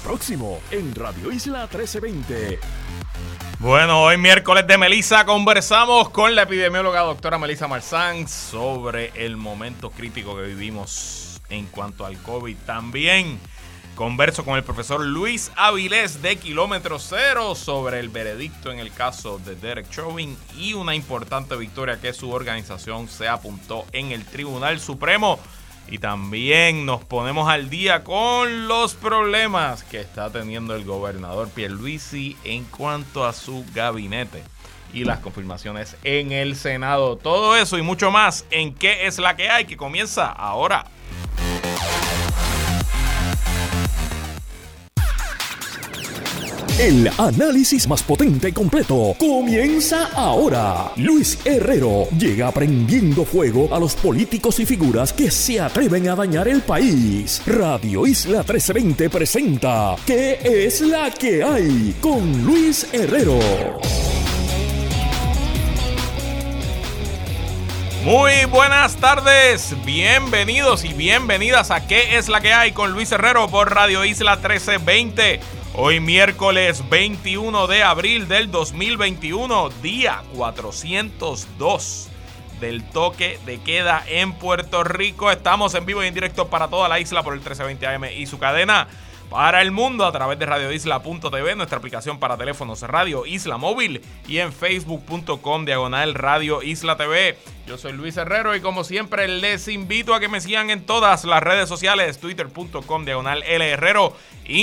próximo en Radio Isla 1320. Bueno, hoy miércoles de Melissa conversamos con la epidemióloga doctora Melissa Marzán sobre el momento crítico que vivimos en cuanto al COVID. También converso con el profesor Luis Avilés de Kilómetro Cero sobre el veredicto en el caso de Derek Chauvin y una importante victoria que su organización se apuntó en el Tribunal Supremo. Y también nos ponemos al día con los problemas que está teniendo el gobernador Pierluisi en cuanto a su gabinete y las confirmaciones en el Senado. Todo eso y mucho más en ¿Qué es la que hay?, que comienza ahora. El análisis más potente y completo comienza ahora. Luis Herrero llega prendiendo fuego a los políticos y figuras que se atreven a dañar el país. Radio Isla 1320 presenta ¿Qué es la que hay? Con Luis Herrero. Muy buenas tardes, bienvenidos y bienvenidas a ¿Qué es la que hay? Con Luis Herrero por Radio Isla 1320. Hoy miércoles 21 de abril del 2021, día 402 del toque de queda en Puerto Rico. Estamos en vivo y en directo para toda la isla por el 1320 AM y su cadena para el mundo a través de radioisla.tv, nuestra aplicación para teléfonos Radio Isla Móvil y en facebook.com/Radio Isla TV. Yo soy Luis Herrero y como siempre les invito a que me sigan en todas las redes sociales, twitter.com/LHerrero,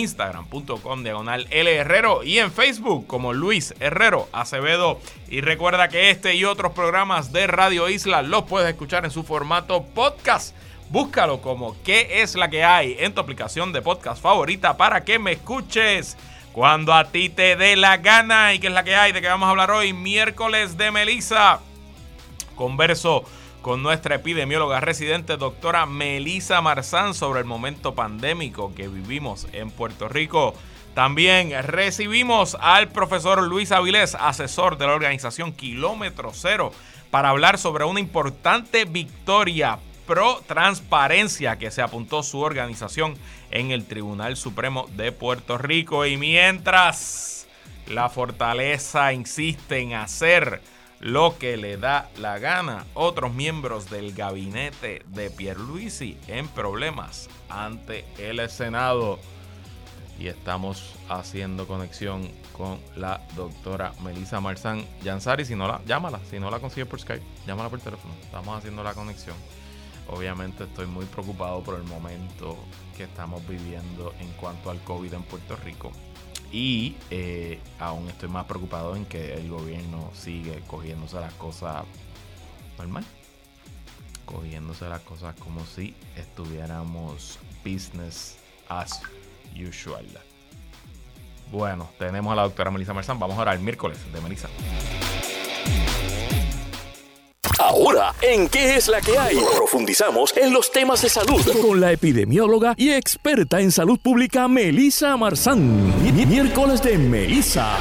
instagram.com/LHerrero y en Facebook como Luis Herrero Acevedo. Y recuerda que este y otros programas de Radio Isla los puedes escuchar en su formato podcast. Búscalo como ¿Qué es la que hay? En tu aplicación de podcast favorita para que me escuches cuando a ti te dé la gana. ¿Y qué es la que hay? ¿De qué vamos a hablar hoy? Miércoles de Melissa. Converso con nuestra epidemióloga residente, doctora Melissa Marzán, sobre el momento pandémico que vivimos en Puerto Rico. También recibimos al profesor Luis Avilés, asesor de la organización Kilómetro Cero, para hablar sobre una importante victoria pro transparencia que se apuntó su organización en el Tribunal Supremo de Puerto Rico. Y mientras la fortaleza insiste en hacer lo que le da la gana, otros miembros del gabinete de Pierluisi en problemas ante el Senado. Y estamos haciendo conexión con la doctora Melissa Marzán. Yansari, llámala, si no la consigues por Skype, llámala por teléfono. Estamos haciendo la conexión. Obviamente estoy muy preocupado por el momento que estamos viviendo en cuanto al COVID en Puerto Rico. Y aún estoy más preocupado en que el gobierno sigue cogiéndose las cosas normal. Cogiéndose las cosas como si estuviéramos business as usual. Bueno, tenemos a la doctora Melissa Marzán. Vamos ahora al miércoles de Melissa. Ahora, en ¿Qué es la que hay? Profundizamos en los temas de salud con la epidemióloga y experta en salud pública Melissa Marzán. Miércoles de Melissa.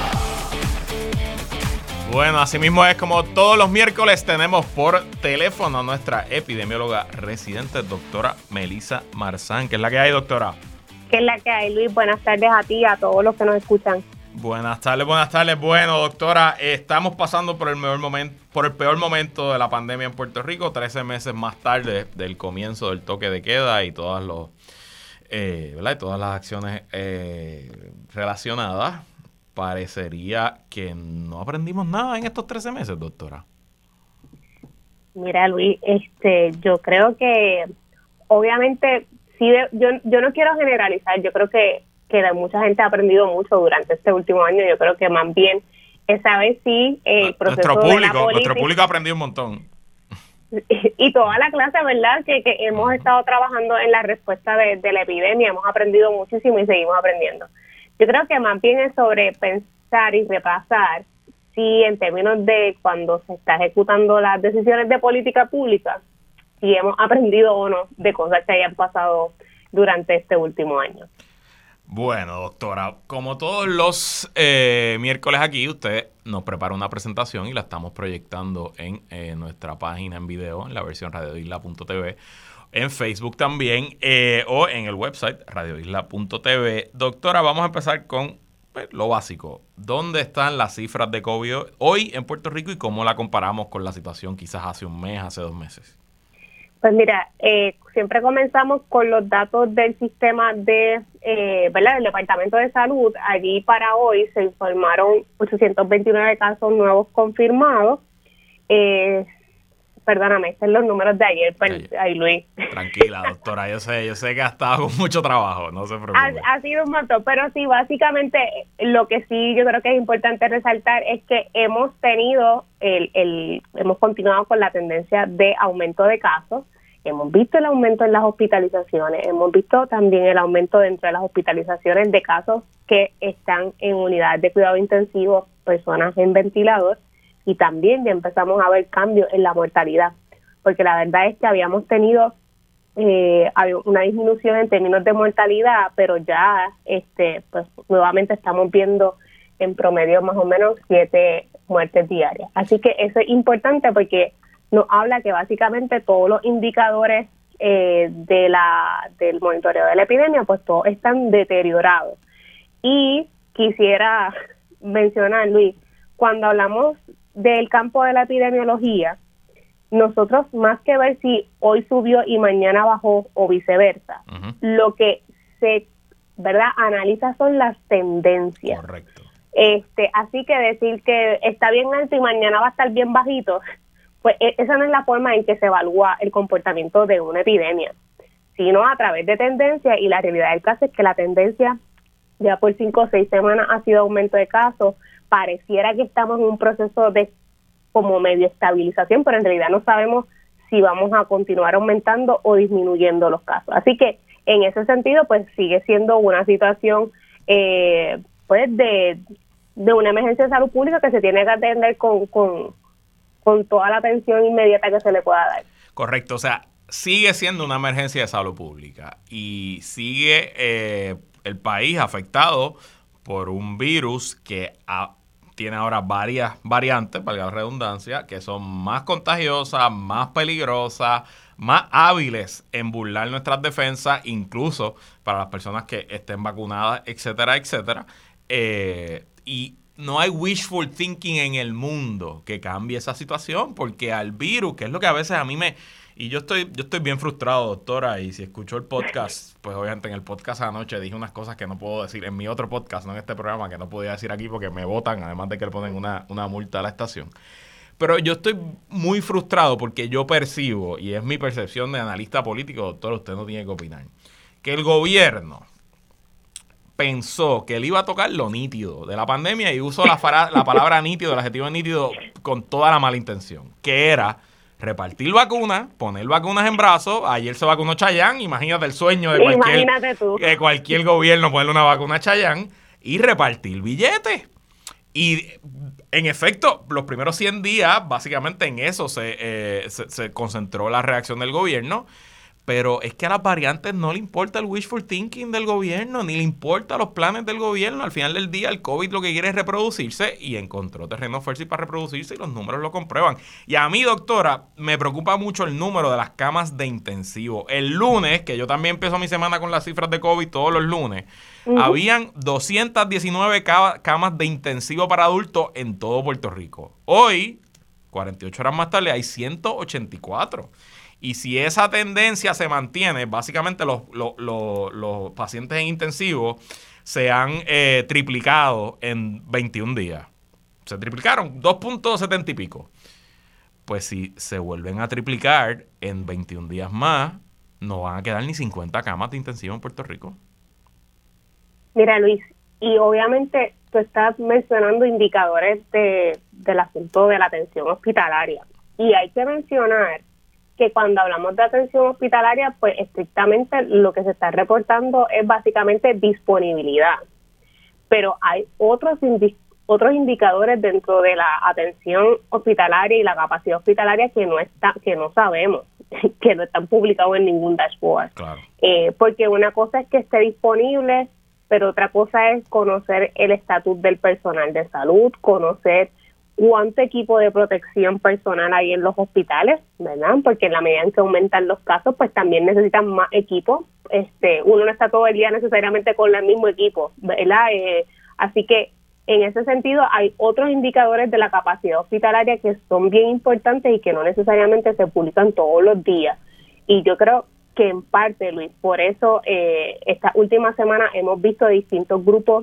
Bueno, así mismo es como todos los miércoles tenemos por teléfono a nuestra epidemióloga residente, doctora Melissa Marzán. ¿Qué es la que hay, doctora? ¿Qué es la que hay, Luis? Buenas tardes a ti y a todos los que nos escuchan. Buenas tardes. Bueno, doctora, estamos pasando por el peor momento de la pandemia en Puerto Rico, 13 meses más tarde del comienzo del toque de queda y todas las acciones relacionadas. Parecería que no aprendimos nada en estos 13 meses, doctora. Mira, Luis, yo creo que obviamente sí, yo no quiero generalizar. Yo creo que mucha gente ha aprendido mucho durante este último año. Yo creo que más bien esa vez sí el proceso nuestro público ha aprendido un montón. Y toda la clase, ¿verdad? Que hemos estado trabajando en la respuesta de la epidemia, hemos aprendido muchísimo y seguimos aprendiendo. Yo creo que más bien es sobre pensar y repasar si en términos de cuando se está ejecutando las decisiones de política pública, si hemos aprendido o no de cosas que hayan pasado durante este último año. Bueno, doctora, como todos los miércoles aquí, usted nos prepara una presentación y la estamos proyectando en nuestra página en video, en la versión radioisla.tv. en Facebook también, o en el website radioisla.tv. Doctora, vamos a empezar con lo básico. ¿Dónde están las cifras de COVID hoy en Puerto Rico y cómo la comparamos con la situación quizás hace un mes, hace 2 meses? Pues mira, siempre comenzamos con los datos del sistema ¿verdad? Del Departamento de Salud. Allí para hoy se informaron 829 casos nuevos confirmados. Perdóname, estos son los números de ayer. Ay, Luis. Tranquila, doctora, yo sé que ha estado con mucho trabajo, no se preocupe. Ha sido un montón, pero sí, básicamente lo que sí yo creo que es importante resaltar es que hemos tenido, hemos continuado con la tendencia de aumento de casos. Hemos visto el aumento en las hospitalizaciones, hemos visto también el aumento dentro de las hospitalizaciones de casos que están en unidades de cuidado intensivo, personas en ventilador, y también ya empezamos a ver cambios en la mortalidad, porque la verdad es que habíamos tenido una disminución en términos de mortalidad, pero ya pues nuevamente estamos viendo en promedio más o menos 7 muertes diarias. Así que eso es importante porque nos habla que básicamente todos los indicadores del monitoreo de la epidemia, pues todos están deteriorados. Y quisiera mencionar, Luis, cuando hablamos del campo de la epidemiología, nosotros más que ver si hoy subió y mañana bajó o viceversa, lo que se, ¿verdad?, analiza son las tendencias. Correcto. Así que decir que está bien alto y mañana va a estar bien bajito, pues esa no es la forma en que se evalúa el comportamiento de una epidemia, sino a través de tendencias, y la realidad del caso es que la tendencia ya por 5 o 6 semanas ha sido aumento de casos. Pareciera que estamos en un proceso de como medio estabilización, pero en realidad no sabemos si vamos a continuar aumentando o disminuyendo los casos. Así que en ese sentido, pues sigue siendo una situación pues de una emergencia de salud pública que se tiene que atender con toda la atención inmediata que se le pueda dar. Correcto, o sea, sigue siendo una emergencia de salud pública y sigue el país afectado por un virus que tiene ahora varias variantes, valga la redundancia, que son más contagiosas, más peligrosas, más hábiles en burlar nuestras defensas, incluso para las personas que estén vacunadas, etcétera, etcétera. Y no hay wishful thinking en el mundo que cambie esa situación, porque al virus, que es lo que a veces a mí y yo estoy bien frustrado, doctora, y si escucho el podcast, pues obviamente en el podcast anoche dije unas cosas que no puedo decir en mi otro podcast, no en este programa, que no podía decir aquí porque me votan, además de que le ponen una multa a la estación. Pero yo estoy muy frustrado porque yo percibo, y es mi percepción de analista político, doctor, usted no tiene que opinar, que el gobierno pensó que él iba a tocar lo nítido de la pandemia y usó la palabra nítido, el adjetivo nítido, con toda la mala intención, que era repartir vacunas, poner vacunas en brazos. Ayer se vacunó Chayanne, imagínate el sueño de cualquier gobierno, ponerle una vacuna a Chayanne y repartir billetes. Y en efecto, los primeros 100 días, básicamente en eso se concentró la reacción del gobierno. Pero es que a las variantes no le importa el wishful thinking del gobierno, ni le importa los planes del gobierno. Al final del día, el COVID lo que quiere es reproducirse y encontró terreno fértil para reproducirse y los números lo comprueban. Y a mí, doctora, me preocupa mucho el número de las camas de intensivo. El lunes, que yo también empiezo mi semana con las cifras de COVID todos los lunes, habían 219 camas de intensivo para adultos en todo Puerto Rico. Hoy, 48 horas más tarde, hay 184. Y si esa tendencia se mantiene, básicamente los pacientes en intensivo se han triplicado en 21 días. Se triplicaron 2.70 y pico. Pues si se vuelven a triplicar en 21 días más, no van a quedar ni 50 camas de intensivo en Puerto Rico. Mira, Luis, y obviamente tú estás mencionando indicadores del asunto de la atención hospitalaria. Y hay que mencionar que cuando hablamos de atención hospitalaria, pues estrictamente lo que se está reportando es básicamente disponibilidad. Pero hay otros indicadores dentro de la atención hospitalaria y la capacidad hospitalaria que no sabemos, que no están publicados en ningún dashboard. Claro. Porque una cosa es que esté disponible, pero otra cosa es conocer el estatus del personal de salud, conocer cuánto equipo de protección personal hay en los hospitales, ¿verdad? Porque en la medida en que aumentan los casos, pues también necesitan más equipo. Uno no está todo el día necesariamente con el mismo equipo, ¿verdad? Así que en ese sentido hay otros indicadores de la capacidad hospitalaria que son bien importantes y que no necesariamente se publican todos los días. Y yo creo que en parte, Luis, por eso esta última semana hemos visto distintos grupos,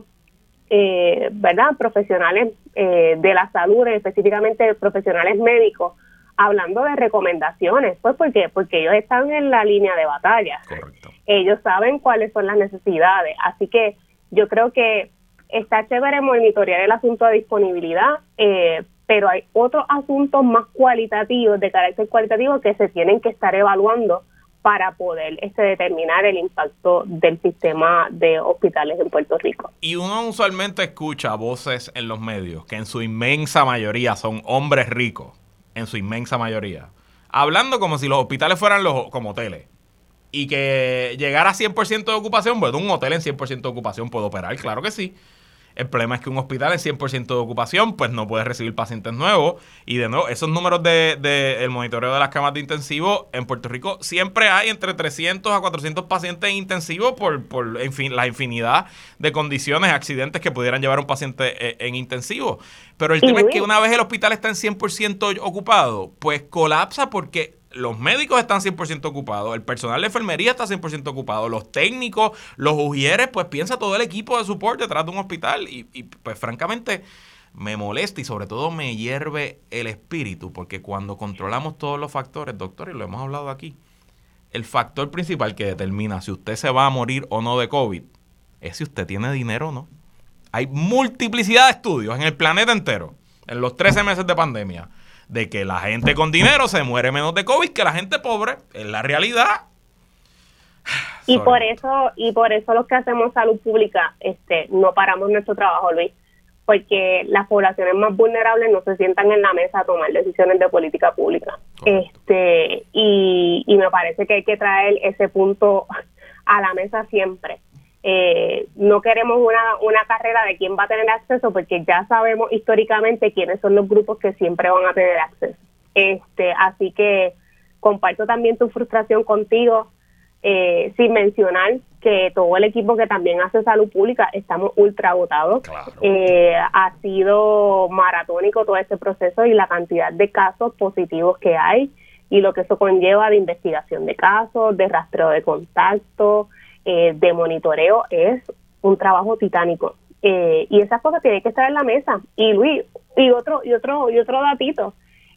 ¿verdad? Profesionales de la salud, específicamente profesionales médicos, hablando de recomendaciones. Pues ¿por qué? Porque ellos están en la línea de batalla. Correcto. Ellos saben cuáles son las necesidades. Así que yo creo que está chévere monitorear el asunto de disponibilidad, pero hay otros asuntos más cualitativos, de carácter cualitativo, que se tienen que estar evaluando para poder determinar el impacto del sistema de hospitales en Puerto Rico. Y uno usualmente escucha voces en los medios que en su inmensa mayoría son hombres ricos, en su inmensa mayoría, hablando como si los hospitales fueran como hoteles. Y que llegar a 100% de ocupación, bueno, un hotel en 100% de ocupación puede operar, claro que sí. El problema es que un hospital en 100% de ocupación, pues no puede recibir pacientes nuevos. Y de nuevo, esos números el monitoreo de las camas de intensivo, en Puerto Rico siempre hay entre 300 a 400 pacientes intensivos por la infinidad de condiciones, accidentes que pudieran llevar a un paciente en intensivo. Pero el tema es que una vez el hospital está en 100% ocupado, pues colapsa porque los médicos están 100% ocupados, el personal de enfermería está 100% ocupado, los técnicos, los ujieres, pues piensa todo el equipo de soporte detrás de un hospital y pues francamente me molesta y sobre todo me hierve el espíritu porque cuando controlamos todos los factores, doctor, y lo hemos hablado aquí, el factor principal que determina si usted se va a morir o no de COVID es si usted tiene dinero o no. Hay multiplicidad de estudios en el planeta entero, en los 13 meses de pandemia, de que la gente con dinero se muere menos de COVID que la gente pobre. Es la realidad. Y por eso los que hacemos salud pública no paramos nuestro trabajo, Luis, porque las poblaciones más vulnerables no se sientan en la mesa a tomar decisiones de política pública. Y me parece que hay que traer ese punto a la mesa siempre. No queremos una carrera de quién va a tener acceso, porque ya sabemos históricamente quiénes son los grupos que siempre van a tener acceso. Así que comparto también tu frustración contigo, sin mencionar que todo el equipo que también hace salud pública estamos ultra agotados. Claro. Ha sido maratónico todo ese proceso y la cantidad de casos positivos que hay y lo que eso conlleva de investigación de casos, de rastreo de contacto, de monitoreo, es un trabajo titánico. Y esas cosas tienen que estar en la mesa. Y Luis, y otro datito,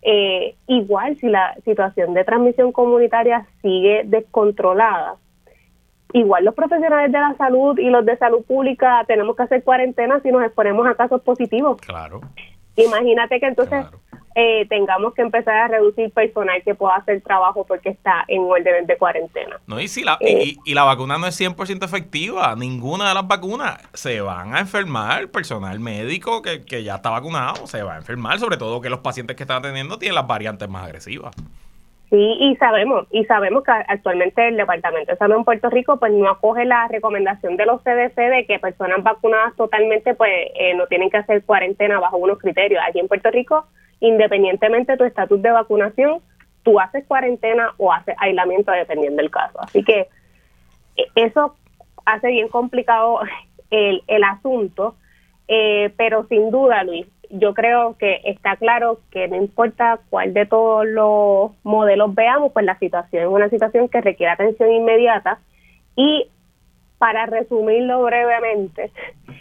igual si la situación de transmisión comunitaria sigue descontrolada, igual los profesionales de la salud y los de salud pública tenemos que hacer cuarentena si nos exponemos a casos positivos. Claro. Imagínate que entonces tengamos que empezar a reducir personal que pueda hacer trabajo porque está en órdenes de cuarentena. No, y la vacuna no es 100% efectiva. Ninguna de las vacunas. Se van a enfermar. El personal médico que ya está vacunado se va a enfermar. Sobre todo que los pacientes que están atendiendo tienen las variantes más agresivas. Sí, y sabemos que actualmente el Departamento de Salud en Puerto Rico pues no acoge la recomendación de los CDC de que personas vacunadas totalmente pues no tienen que hacer cuarentena bajo unos criterios. Aquí en Puerto Rico, independientemente de tu estatus de vacunación, tú haces cuarentena o haces aislamiento dependiendo del caso. Así que eso hace bien complicado el asunto, pero sin duda, Luis, yo creo que está claro que no importa cuál de todos los modelos veamos, pues la situación es una situación que requiere atención inmediata. Y para resumirlo brevemente,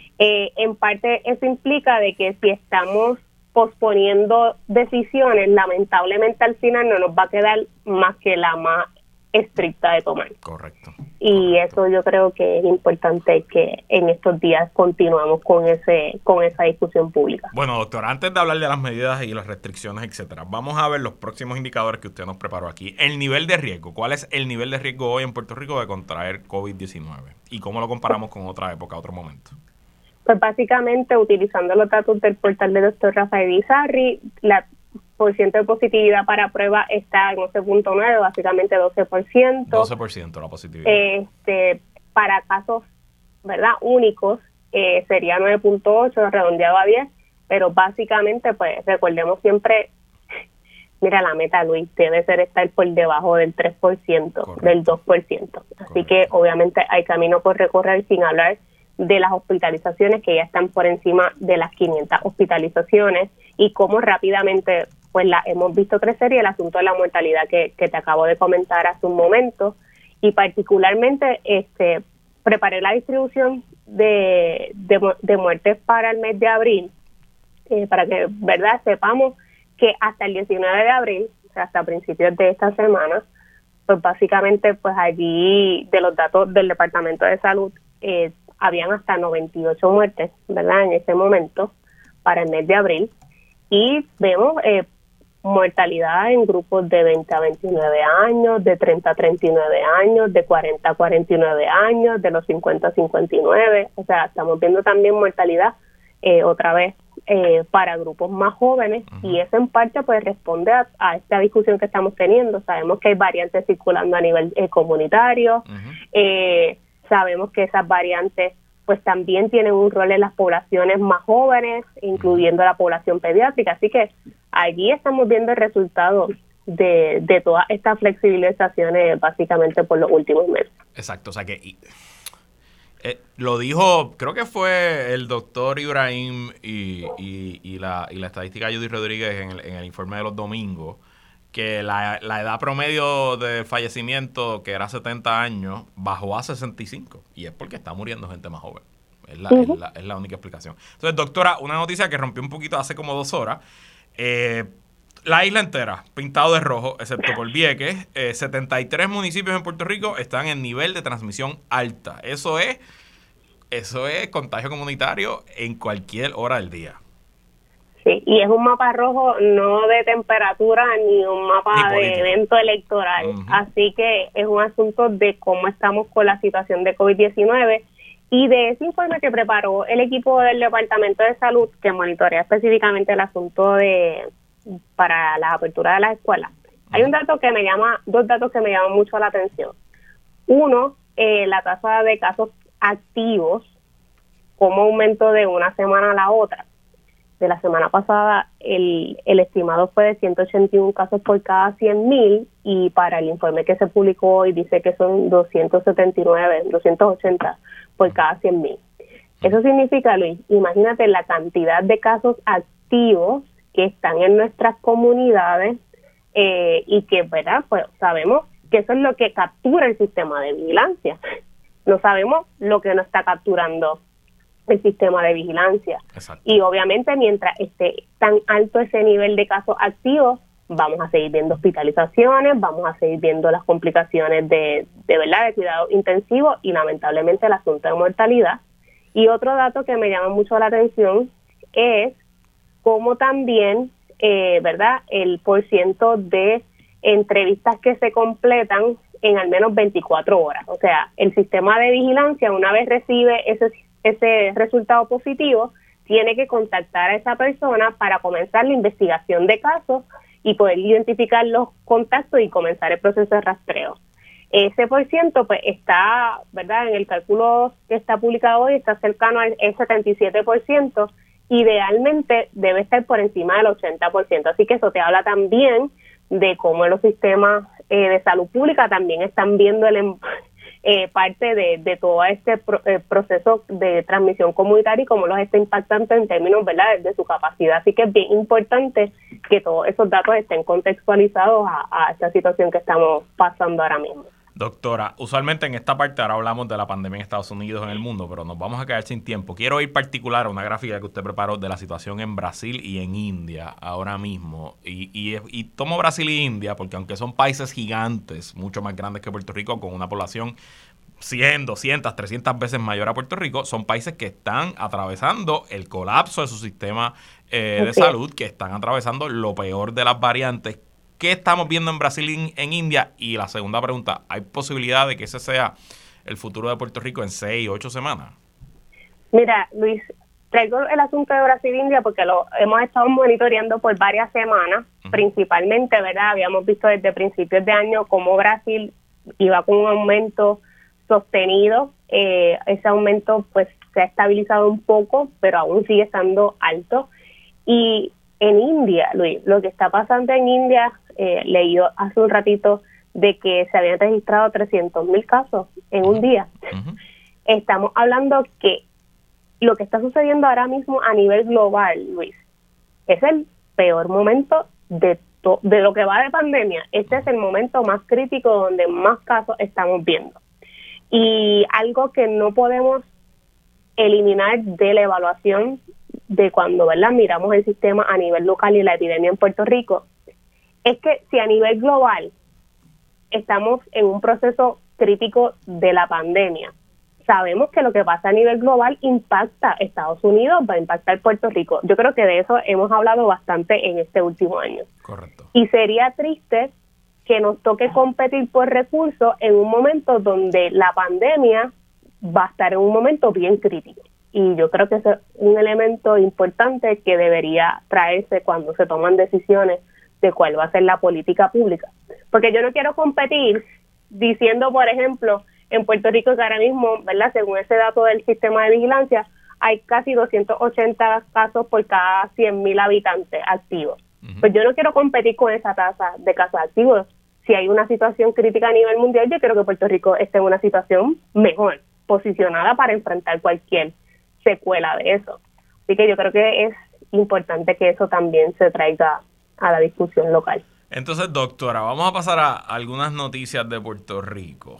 en parte eso implica de que si estamos posponiendo decisiones, lamentablemente al final no nos va a quedar más que la más estricta de tomar. Correcto. Y eso yo creo que es importante que en estos días continuamos con esa discusión pública. Bueno, doctora, antes de hablar de las medidas y las restricciones, etcétera, vamos a ver los próximos indicadores que usted nos preparó aquí. El nivel de riesgo. ¿Cuál es el nivel de riesgo hoy en Puerto Rico de contraer COVID-19? ¿Y cómo lo comparamos con otra época, otro momento? Pues básicamente, utilizando los datos del portal del doctor Rafael Izarri, la porciento de positividad para prueba está en 11.9, básicamente 12%. 12% la positividad. Para casos, ¿verdad?, únicos, sería 9.8, redondeado a 10. pero básicamente, pues recordemos siempre, mira, la meta, Luis, debe ser estar por debajo del 3%, correcto, del 2%. Así correcto, que obviamente hay camino por recorrer, sin hablar de las hospitalizaciones que ya están por encima de las 500 hospitalizaciones y cómo rápidamente pues la hemos visto crecer, y el asunto de la mortalidad que te acabo de comentar hace un momento, y particularmente preparé la distribución de muertes para el mes de abril, para que, ¿verdad?, sepamos que hasta el 19 de abril, o sea, hasta principios de esta semana, pues básicamente pues allí de los datos del Departamento de Salud habían hasta 98 muertes, ¿verdad?, en ese momento para el mes de abril, y vemos mortalidad en grupos de 20 a 29 años, de 30 a 39 años, de 40 a 49 años, de los 50 a 59, o sea, estamos viendo también mortalidad otra vez para grupos más jóvenes, y eso en parte pues responde a esta discusión que estamos teniendo. Sabemos que hay variantes circulando a nivel comunitario, sabemos que esas variantes pues también tienen un rol en las poblaciones más jóvenes, incluyendo la población pediátrica, así que allí estamos viendo el resultado de todas estas flexibilizaciones básicamente por los últimos meses. Exacto, o sea que lo dijo, creo que fue el doctor Ibrahim y la estadística Judy Rodríguez en el informe de los domingos, que la edad promedio de fallecimiento, que era 70 años, bajó a 65, y es porque está muriendo gente más joven. Es la única explicación. Entonces, doctora, una noticia que rompió un poquito hace como 2 horas. La isla entera, pintado de rojo, excepto por Vieques. 73 municipios en Puerto Rico están en nivel de transmisión alta. Eso es contagio comunitario en cualquier hora del día. Sí, y es un mapa rojo no de temperatura ni un mapa de evento electoral. Así que es un asunto de cómo estamos con la situación de COVID-19, y de ese informe que preparó el equipo del Departamento de Salud, que monitorea específicamente el asunto para la apertura de las escuelas. Hay dos datos que me llaman mucho la atención. Uno, la tasa de casos activos, cómo aumentó de una semana a la otra. De la semana pasada, el estimado fue de 181 casos por cada 100,000, y para el informe que se publicó hoy dice que son 280 por cada 100,000. Eso significa, Luis, imagínate la cantidad de casos activos que están en nuestras comunidades, y que, ¿verdad?, pues sabemos que eso es lo que captura el sistema de vigilancia. No sabemos lo que no está capturando el sistema de vigilancia. Exacto. Y obviamente mientras esté tan alto ese nivel de casos activos, vamos a seguir viendo hospitalizaciones, vamos a seguir viendo las complicaciones de verdad, de cuidado intensivo, y lamentablemente el asunto de mortalidad. Y otro dato que me llama mucho la atención es cómo también, verdad, el porciento de entrevistas que se completan en al menos 24 horas. O sea, el sistema de vigilancia, una vez recibe ese resultado positivo, tiene que contactar a esa persona para comenzar la investigación de casos y poder identificar los contactos y comenzar el proceso de rastreo. Ese porciento pues está, ¿verdad?, en el cálculo que está publicado hoy, está cercano al 77%, idealmente debe estar por encima del 80%, así que eso te habla también de cómo los sistemas de salud pública también están viendo parte de todo este proceso de transmisión comunitaria y cómo los está impactando en términos, ¿verdad?, de su capacidad. Así que es bien importante que todos esos datos estén contextualizados a esta situación que estamos pasando ahora mismo. Doctora, usualmente en esta parte ahora hablamos de la pandemia en Estados Unidos, en el mundo, pero nos vamos a quedar sin tiempo. Quiero ir particular a una gráfica que usted preparó de la situación en Brasil y en India ahora mismo. Y tomo Brasil y India porque aunque son países gigantes, mucho más grandes que Puerto Rico, con una población 100, 200, 300 veces mayor a Puerto Rico, son países que están atravesando el colapso de su sistema de salud, que están atravesando lo peor de las variantes. ¿Qué estamos viendo en Brasil y en India? Y la segunda pregunta, ¿hay posibilidad de que ese sea el futuro de Puerto Rico en 6 o 8 semanas? Mira, Luis, traigo el asunto de Brasil e India porque lo hemos estado monitoreando por varias semanas, principalmente, ¿verdad? Habíamos visto desde principios de año cómo Brasil iba con un aumento sostenido. Ese aumento pues se ha estabilizado un poco, pero aún sigue estando alto. Y en India, Luis, lo que está pasando en India, leí hace un ratito de que se habían registrado 300,000 casos en un día. Uh-huh. Estamos hablando que lo que está sucediendo ahora mismo a nivel global, Luis, es el peor momento de lo que va de pandemia. Este es el momento más crítico donde más casos estamos viendo. Y algo que no podemos eliminar de la evaluación de cuando, ¿verdad?, miramos el sistema a nivel local y la epidemia en Puerto Rico, es que si a nivel global estamos en un proceso crítico de la pandemia, sabemos que lo que pasa a nivel global impacta a Estados Unidos, va a impactar Puerto Rico. Yo creo que de eso hemos hablado bastante en este último año. Correcto. Y sería triste que nos toque competir por recursos en un momento donde la pandemia va a estar en un momento bien crítico. Y yo creo que ese es un elemento importante que debería traerse cuando se toman decisiones de cuál va a ser la política pública. Porque yo no quiero competir diciendo, por ejemplo, en Puerto Rico, que ahora mismo, ¿verdad?, según ese dato del sistema de vigilancia, hay casi 280 casos por cada 100,000 habitantes activos. Uh-huh. Pues yo no quiero competir con esa tasa de casos activos. Si hay una situación crítica a nivel mundial, yo creo que Puerto Rico esté en una situación mejor, posicionada para enfrentar cualquier secuela de eso. Así que yo creo que es importante que eso también se traiga a la discusión local. Entonces, doctora, vamos a pasar a algunas noticias de Puerto Rico.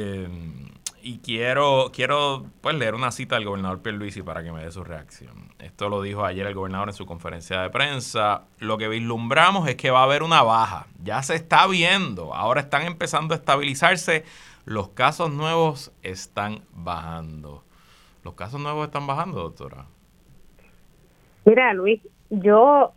Y quiero pues leer una cita del gobernador Pierluisi para que me dé su reacción. Esto lo dijo ayer el gobernador en su conferencia de prensa. Lo que vislumbramos es que va a haber una baja. Ya se está viendo. Ahora están empezando a estabilizarse. Los casos nuevos están bajando. ¿Los casos nuevos están bajando, doctora? Mira, Luis, yo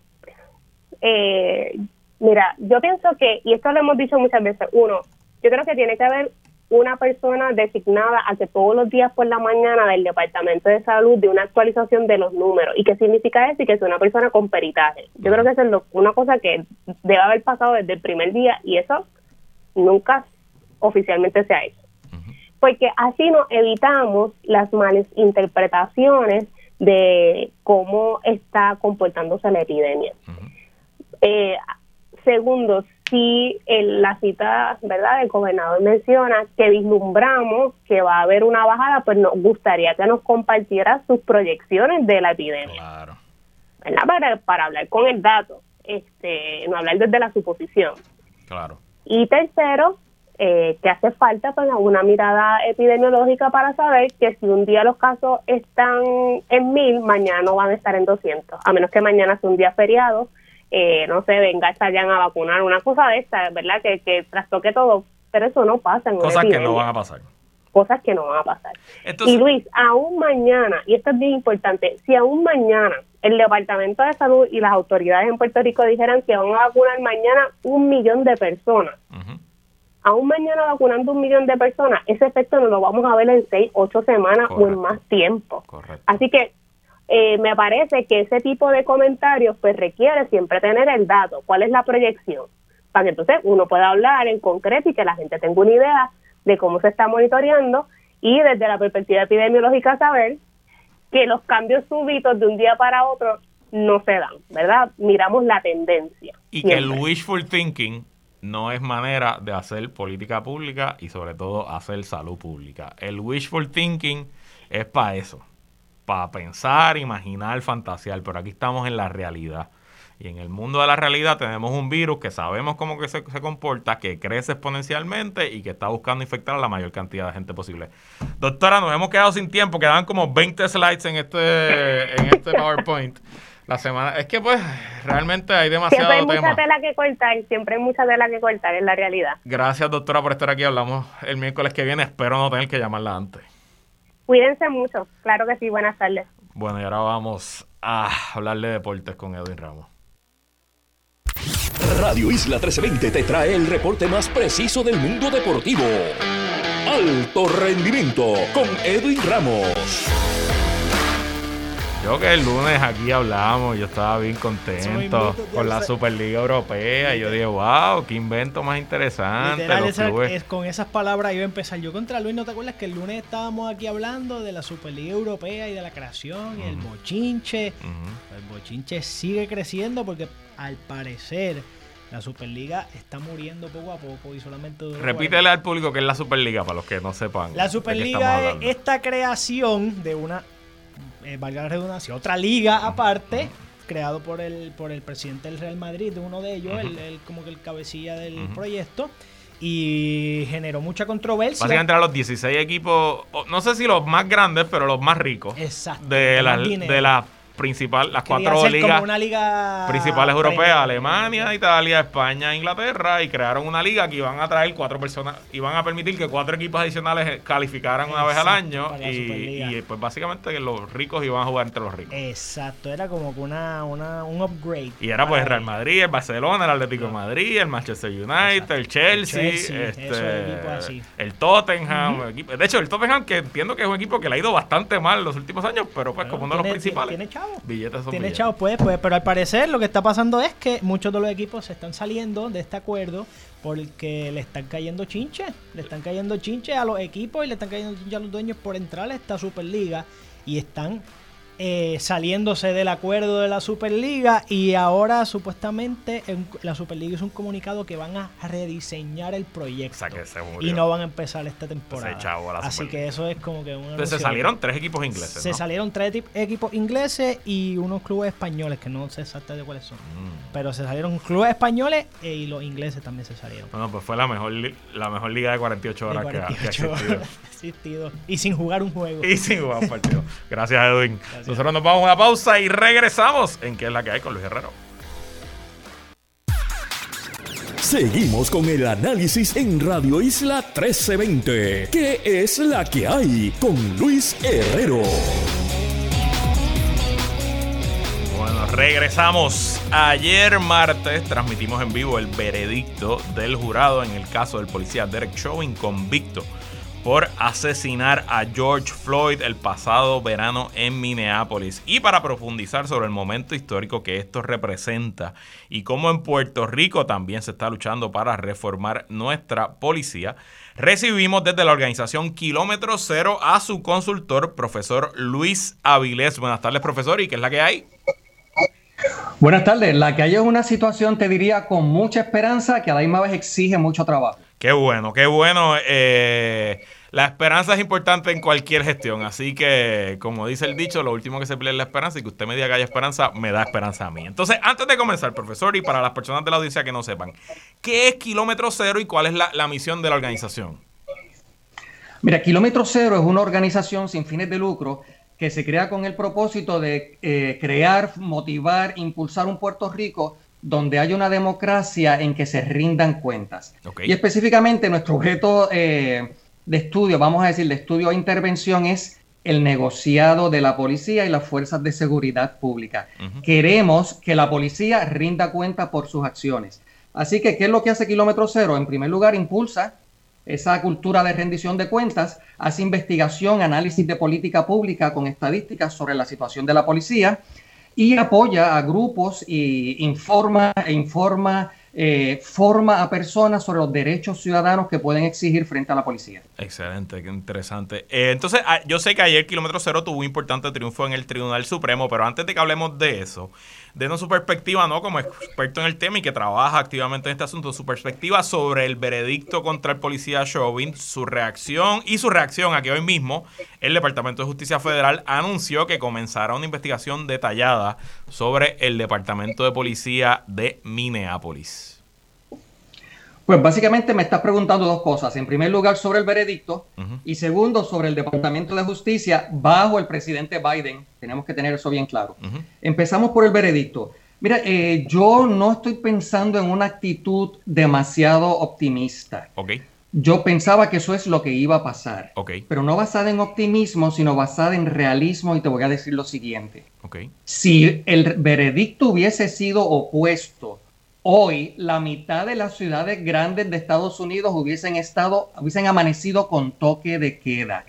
pienso que, y esto lo hemos dicho muchas veces, yo creo que tiene que haber una persona designada a que todos los días por la mañana del Departamento de Salud de una actualización de los números. ¿Y qué significa eso? Y que sea una persona con peritaje. Yo creo que eso es una cosa que debe haber pasado desde el primer día y eso nunca oficialmente se ha hecho. Porque así nos evitamos las malinterpretaciones de cómo está comportándose la epidemia. Segundo, si la cita, ¿verdad?, del gobernador menciona que vislumbramos que va a haber una bajada, pues nos gustaría que nos compartiera sus proyecciones de la epidemia. Claro. ¿Verdad? Para hablar con el dato, no hablar desde la suposición. Claro. Y tercero, que hace falta pues una mirada epidemiológica para saber que si un día los casos están en 1,000, mañana no van a estar en 200, a menos que mañana sea un día feriado, no sé, venga Chayanne a vacunar, una cosa de esta, ¿verdad?, que trastoque todo, pero eso no pasa en una epidemia. Cosas que no van a pasar. Cosas que no van a pasar. Entonces, y Luis, aún mañana, y esto es bien importante, si aún mañana el Departamento de Salud y las autoridades en Puerto Rico dijeran que van a vacunar mañana 1,000,000 de personas, aún mañana vacunando 1,000,000 de personas, ese efecto no lo vamos a ver en 6, 8 semanas. Correcto. O en más tiempo. Correcto. Así que me parece que ese tipo de comentarios pues requiere siempre tener el dato, cuál es la proyección, para que entonces uno pueda hablar en concreto y que la gente tenga una idea de cómo se está monitoreando y desde la perspectiva epidemiológica saber que los cambios súbitos de un día para otro no se dan, ¿verdad? Miramos la tendencia. Y siempre. Que el wishful thinking no es manera de hacer política pública y sobre todo hacer salud pública. El wishful thinking es para eso, para pensar, imaginar, fantasear, pero aquí estamos en la realidad. Y en el mundo de la realidad tenemos un virus que sabemos cómo que se comporta, que crece exponencialmente y que está buscando infectar a la mayor cantidad de gente posible. Doctora, nos hemos quedado sin tiempo, quedaban como 20 slides en este PowerPoint. La semana, es que pues realmente hay demasiado tema. Siempre hay mucha tela que cortar en la realidad. Gracias, doctora, por estar aquí. Hablamos el miércoles que viene, espero no tener que llamarla antes. Cuídense mucho, claro que sí, buenas tardes. Bueno, y ahora vamos a hablar de deportes con Edwin Ramos. Radio Isla 1320 te trae el reporte más preciso del mundo deportivo. Alto Rendimiento con Edwin Ramos. Yo que el lunes aquí hablamos, yo estaba bien contento con la Superliga Europea y yo dije, wow, qué invento más interesante. Literal, con esas palabras iba a empezar. Yo contra Luis, ¿no te acuerdas que el lunes estábamos aquí hablando de la Superliga Europea y de la creación y el bochinche? El bochinche sigue creciendo porque al parecer la Superliga está muriendo poco a poco y solamente... Repítele al público qué es la Superliga para los que no sepan. La Superliga es esta creación de una... valga la redundancia, otra liga aparte, creado por el presidente del Real Madrid, de uno de ellos, él como que el cabecilla del proyecto, y generó mucha controversia. Básicamente eran los 16 equipos, no sé si los más grandes, pero los más ricos. Exacto. De las principales, las cuatro ligas como una liga principales europeas, Alemania, Italia, España, Inglaterra, y crearon una liga que iban a traer 4 personas, iban a permitir que 4 equipos adicionales calificaran una vez al año, y pues básicamente que los ricos iban a jugar entre los ricos. Exacto, era como que un upgrade. Y era pues el Real Madrid, el Barcelona, el Atlético de Madrid, el Manchester United, el Chelsea, el Tottenham. De hecho, el Tottenham, que entiendo que es un equipo que le ha ido bastante mal en los últimos años, pero pues como uno de los principales. Tiene chavos, pues, pero al parecer lo que está pasando es que muchos de los equipos se están saliendo de este acuerdo porque le están cayendo chinches a los equipos y le están cayendo chinches a los dueños por entrar a esta Superliga y están saliéndose del acuerdo de la Superliga, y ahora supuestamente la Superliga hizo un comunicado que van a rediseñar el proyecto y no van a empezar esta temporada. Así que eso es como que una... Entonces se salieron 3 equipos ingleses, Se salieron 3 equipos ingleses y unos clubes españoles que no sé exactamente cuáles son, pero se salieron clubes españoles y los ingleses también se salieron. Bueno, pues fue la mejor liga de 48 horas que ha existido. Y sin jugar un juego. Y sin jugar un partido. Gracias, Edwin. Gracias. Nosotros nos vamos a una pausa y regresamos en ¿Qué es la que hay? Con Luis Herrero. Seguimos con el análisis en Radio Isla 1320. ¿Qué es la que hay? Con Luis Herrero. Bueno, regresamos. Ayer martes transmitimos en vivo el veredicto del jurado en el caso del policía Derek Chauvin, convicto por asesinar a George Floyd el pasado verano en Minneapolis. Y para profundizar sobre el momento histórico que esto representa y cómo en Puerto Rico también se está luchando para reformar nuestra policía, recibimos desde la organización Kilómetro Cero a su consultor, profesor Luis Avilés. Buenas tardes, profesor, ¿y qué es la que hay? Buenas tardes. La que hay es una situación, te diría, con mucha esperanza, que a la misma vez exige mucho trabajo. Qué bueno, qué bueno. La esperanza es importante en cualquier gestión, así que, como dice el dicho, lo último que se pierde es la esperanza, y que usted me diga que hay esperanza, me da esperanza a mí. Entonces, antes de comenzar, profesor, y para las personas de la audiencia que no sepan, ¿qué es Kilómetro Cero y cuál es la misión de la organización? Mira, Kilómetro Cero es una organización sin fines de lucro que se crea con el propósito de crear, motivar, impulsar un Puerto Rico donde haya una democracia en que se rindan cuentas. Okay. Y específicamente nuestro objeto de estudio, vamos a decir, de estudio e intervención es el negociado de la policía y las fuerzas de seguridad pública. Queremos que la policía rinda cuenta por sus acciones. Así que, ¿qué es lo que hace Kilómetro Cero? En primer lugar, impulsa esa cultura de rendición de cuentas, hace investigación, análisis de política pública con estadísticas sobre la situación de la policía y apoya a grupos y forma a personas sobre los derechos ciudadanos que pueden exigir frente a la policía. Excelente, qué interesante. Entonces, yo sé que ayer Kilómetro Cero tuvo un importante triunfo en el Tribunal Supremo, pero antes de que hablemos de eso, denos su perspectiva, ¿no? Como experto en el tema y que trabaja activamente en este asunto, su perspectiva sobre el veredicto contra el policía Chauvin, su reacción a que hoy mismo el Departamento de Justicia Federal anunció que comenzará una investigación detallada sobre el Departamento de Policía de Minneapolis. Pues básicamente me estás preguntando dos cosas. En primer lugar, sobre el veredicto y segundo, sobre el Departamento de Justicia bajo el presidente Biden. Tenemos que tener eso bien claro. Empezamos por el veredicto. Mira, yo no estoy pensando en una actitud demasiado optimista. Okay. Yo pensaba que eso es lo que iba a pasar. Okay. Pero no basada en optimismo, sino basada en realismo, y te voy a decir lo siguiente. Okay. Si el veredicto hubiese sido opuesto, hoy, la mitad de las ciudades grandes de Estados Unidos hubiesen amanecido con toque de queda.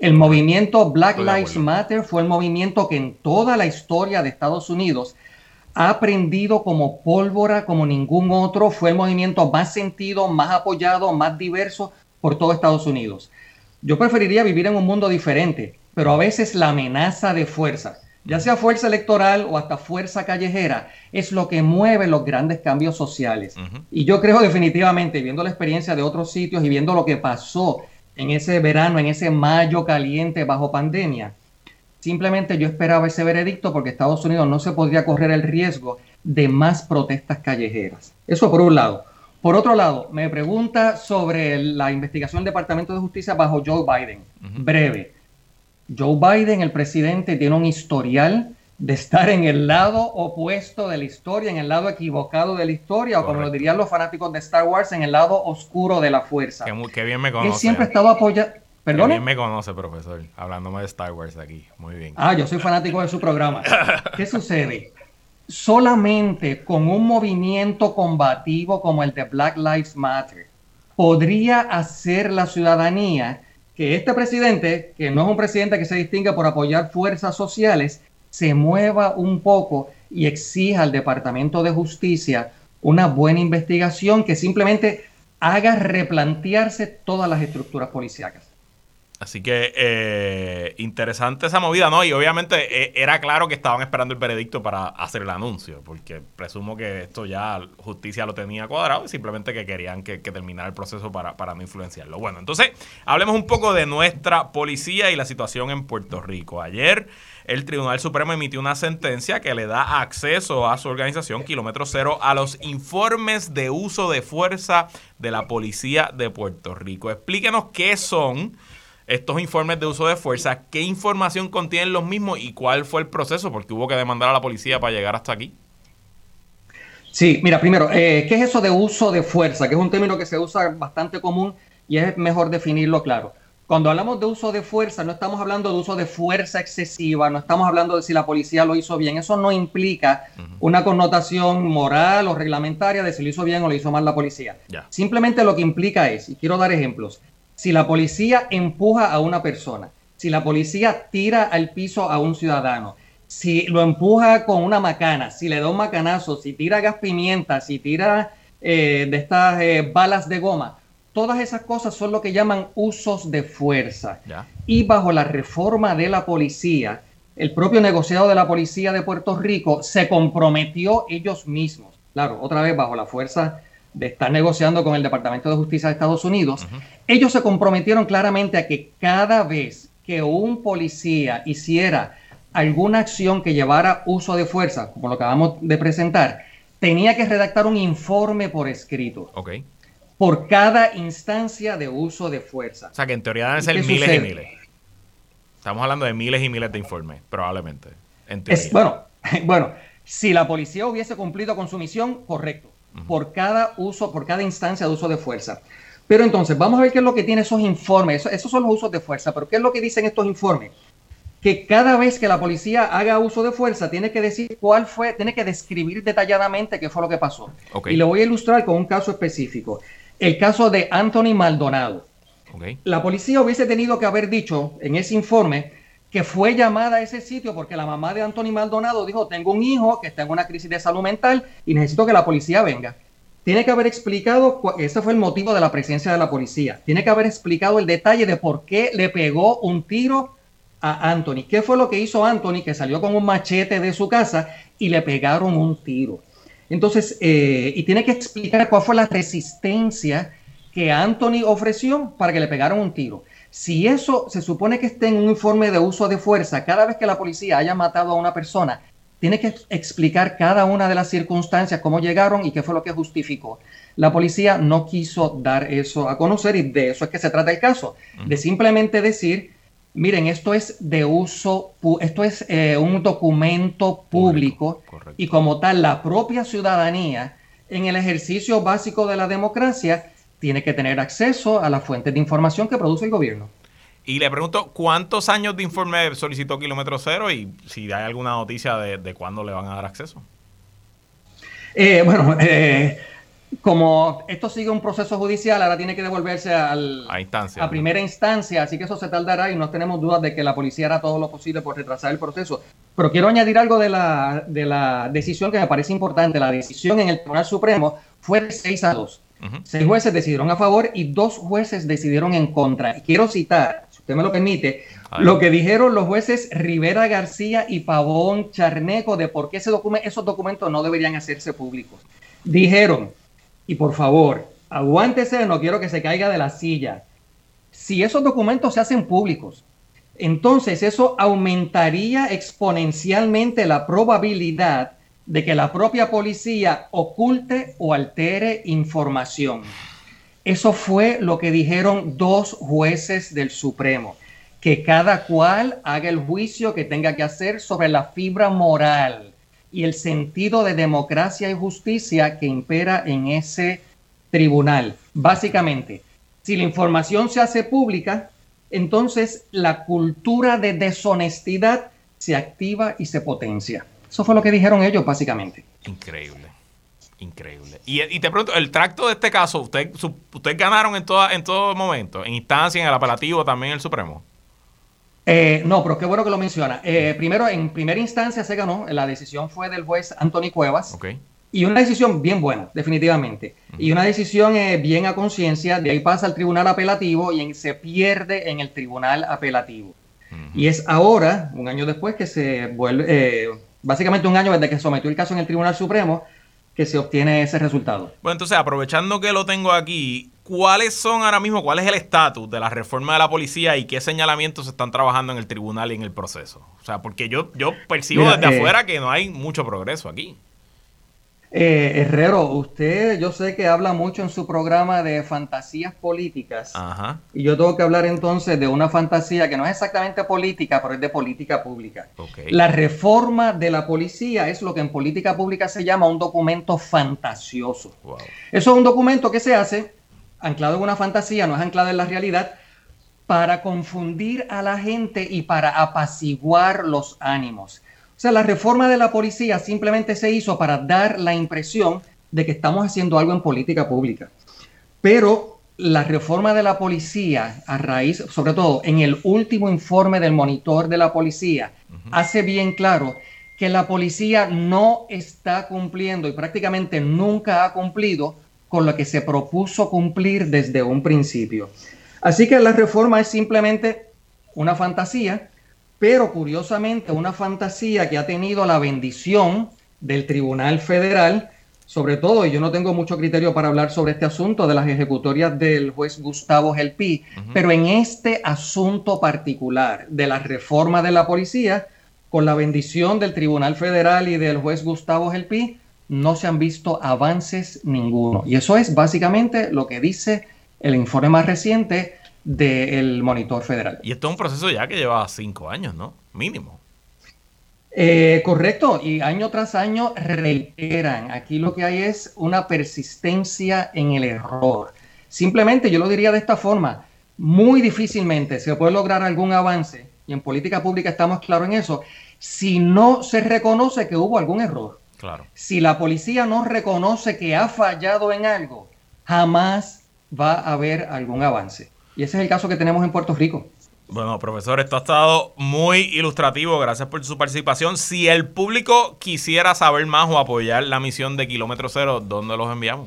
El movimiento Black Lives Matter fue el movimiento que en toda la historia de Estados Unidos ha prendido como pólvora, como ningún otro. Fue el movimiento más sentido, más apoyado, más diverso por todo Estados Unidos. Yo preferiría vivir en un mundo diferente, pero a veces la amenaza de fuerza, ya sea fuerza electoral o hasta fuerza callejera, es lo que mueve los grandes cambios sociales. Y yo creo definitivamente, viendo la experiencia de otros sitios y viendo lo que pasó en ese verano, en ese mayo caliente bajo pandemia, simplemente yo esperaba ese veredicto porque Estados Unidos no se podría correr el riesgo de más protestas callejeras. Eso por un lado. Por otro lado, me pregunta sobre la investigación del Departamento de Justicia bajo Joe Biden. Breve. Joe Biden, el presidente, tiene un historial de estar en el lado opuesto de la historia, en el lado equivocado de la historia, o como lo dirían los fanáticos de Star Wars, en el lado oscuro de la fuerza. Que bien me conoce. Él siempre ha estado apoyando... ¿Perdón? Que bien me conoce, profesor, hablándome de Star Wars aquí. Muy bien. Yo soy fanático de su programa. ¿Qué sucede? Solamente con un movimiento combativo como el de Black Lives Matter podría hacer la ciudadanía que este presidente, que no es un presidente que se distingue por apoyar fuerzas sociales, se mueva un poco y exija al Departamento de Justicia una buena investigación que simplemente haga replantearse todas las estructuras policíacas. Así que interesante esa movida, ¿no? Y obviamente era claro que estaban esperando el veredicto para hacer el anuncio, porque presumo que esto ya justicia lo tenía cuadrado y simplemente que querían que terminara el proceso para no influenciarlo. Bueno, entonces hablemos un poco de nuestra policía y la situación en Puerto Rico. Ayer el Tribunal Supremo emitió una sentencia que le da acceso a su organización, Kilómetro Cero, a los informes de uso de fuerza de la policía de Puerto Rico. Explíquenos qué son estos informes de uso de fuerza, qué información contienen los mismos y cuál fue el proceso, porque hubo que demandar a la policía para llegar hasta aquí. Sí, mira, primero, ¿qué es eso de uso de fuerza? Que es un término que se usa bastante común y es mejor definirlo claro. Cuando hablamos de uso de fuerza, no estamos hablando de uso de fuerza excesiva, no estamos hablando de si la policía lo hizo bien. Eso no implica una connotación moral o reglamentaria de si lo hizo bien o lo hizo mal la policía. Simplemente lo que implica es, y quiero dar ejemplos, si la policía empuja a una persona, si la policía tira al piso a un ciudadano, si lo empuja con una macana, si le da un macanazo, si tira gas pimienta, si tira de estas balas de goma, todas esas cosas son lo que llaman usos de fuerza. Y bajo la reforma de la policía, el propio negociado de la policía de Puerto Rico se comprometió ellos mismos, claro, otra vez bajo la fuerza de estar negociando con el Departamento de Justicia de Estados Unidos, ellos se comprometieron claramente a que cada vez que un policía hiciera alguna acción que llevara uso de fuerza, como lo acabamos de presentar, tenía que redactar un informe por escrito. Por cada instancia de uso de fuerza. O sea, que en teoría deben ser miles y miles. Estamos hablando de miles y miles de informes, probablemente. En teoría. Bueno, si la policía hubiese cumplido con su misión, correcto. Por cada instancia de uso de fuerza. Pero entonces, vamos a ver qué es lo que tiene esos informes. Esos son los usos de fuerza, pero ¿qué es lo que dicen estos informes? Que cada vez que la policía haga uso de fuerza, tiene que decir cuál fue, tiene que describir detalladamente qué fue lo que pasó. Y lo voy a ilustrar con un caso específico. El caso de Anthony Maldonado. La policía hubiese tenido que haber dicho en ese informe que fue llamada a ese sitio porque la mamá de Anthony Maldonado dijo, tengo un hijo que está en una crisis de salud mental y necesito que la policía venga. Tiene que haber explicado, ese fue el motivo de la presencia de la policía. Tiene que haber explicado el detalle de por qué le pegó un tiro a Anthony. ¿Qué fue lo que hizo Anthony? Que salió con un machete de su casa y le pegaron un tiro. Entonces, y tiene que explicar cuál fue la resistencia que Anthony ofreció para que le pegaran un tiro. Si eso se supone que esté en un informe de uso de fuerza, cada vez que la policía haya matado a una persona, tiene que explicar cada una de las circunstancias, cómo llegaron y qué fue lo que justificó. La policía no quiso dar eso a conocer y de eso es que se trata el caso, de simplemente decir, miren, esto es de uso, esto es un documento público y como tal la propia ciudadanía en el ejercicio básico de la democracia tiene que tener acceso a las fuentes de información que produce el gobierno. Y le pregunto, ¿cuántos años de informe solicitó Kilómetro Cero y si hay alguna noticia de cuándo le van a dar acceso? como esto sigue un proceso judicial, ahora tiene que devolverse a primera instancia, así que eso se tardará y no tenemos dudas de que la policía hará todo lo posible por retrasar el proceso. Pero quiero añadir algo de la decisión que me parece importante. La decisión en el Tribunal Supremo fue de 6-2. 6 jueces decidieron a favor y 2 jueces decidieron en contra. Y quiero citar, si usted me lo permite, lo que dijeron los jueces Rivera García y Pavón Charneco de por qué esos documentos no deberían hacerse públicos. Dijeron, y por favor, aguántese, no quiero que se caiga de la silla. Si esos documentos se hacen públicos, entonces eso aumentaría exponencialmente la probabilidad de que la propia policía oculte o altere información. Eso fue lo que dijeron 2 jueces del Supremo, que cada cual haga el juicio que tenga que hacer sobre la fibra moral y el sentido de democracia y justicia que impera en ese tribunal. Básicamente, si la información se hace pública, entonces la cultura de deshonestidad se activa y se potencia. Eso fue lo que dijeron ellos, básicamente. Increíble. Y te pregunto, el tracto de este caso, ¿ustedes ganaron en todo momento? ¿En instancia, en el apelativo, también en el Supremo? No, pero qué bueno que lo menciona. Primero, en primera instancia se ganó. La decisión fue del juez Anthony Cuevas. Okay. Y una decisión bien buena, definitivamente. Y una decisión bien a conciencia. De ahí pasa al tribunal apelativo y se pierde en el tribunal apelativo. Y es ahora, un año después, que se vuelve, básicamente un año desde que sometió el caso en el Tribunal Supremo, que se obtiene ese resultado. Bueno, entonces, aprovechando que lo tengo aquí, ¿cuál es el estatus de la reforma de la policía y qué señalamientos se están trabajando en el tribunal y en el proceso? O sea, porque yo percibo desde afuera que no hay mucho progreso aquí. Herrero, usted, yo sé que habla mucho en su programa de fantasías políticas. Ajá. Y yo tengo que hablar entonces de una fantasía que no es exactamente política, pero es de política pública. Okay. La reforma de la policía es lo que en política pública se llama un documento fantasioso. Wow. Eso es un documento que se hace anclado en una fantasía, no es anclado en la realidad, para confundir a la gente y para apaciguar los ánimos. O sea, la reforma de la policía simplemente se hizo para dar la impresión de que estamos haciendo algo en política pública. Pero la reforma de la policía, a raíz, sobre todo en el último informe del monitor de la policía, hace bien claro que la policía no está cumpliendo y prácticamente nunca ha cumplido con lo que se propuso cumplir desde un principio. Así que la reforma es simplemente una fantasía, pero curiosamente una fantasía que ha tenido la bendición del Tribunal Federal, sobre todo, y yo no tengo mucho criterio para hablar sobre este asunto de las ejecutorias del juez Gustavo Gelpi, pero en este asunto particular de la reforma de la policía, con la bendición del Tribunal Federal y del juez Gustavo Gelpi, no se han visto avances ninguno. Y eso es básicamente lo que dice el informe más reciente del monitor federal. Y esto es un proceso ya que lleva 5 años, ¿no? Mínimo. Correcto, y año tras año reiteran. Aquí lo que hay es una persistencia en el error. Simplemente yo lo diría de esta forma, muy difícilmente se puede lograr algún avance, y en política pública estamos claros en eso, si no se reconoce que hubo algún error. Claro. Si la policía no reconoce que ha fallado en algo, jamás va a haber algún avance. Y ese es el caso que tenemos en Puerto Rico. Bueno, profesor, esto ha estado muy ilustrativo. Gracias por su participación. Si el público quisiera saber más o apoyar la misión de Kilómetro Cero, ¿dónde los enviamos?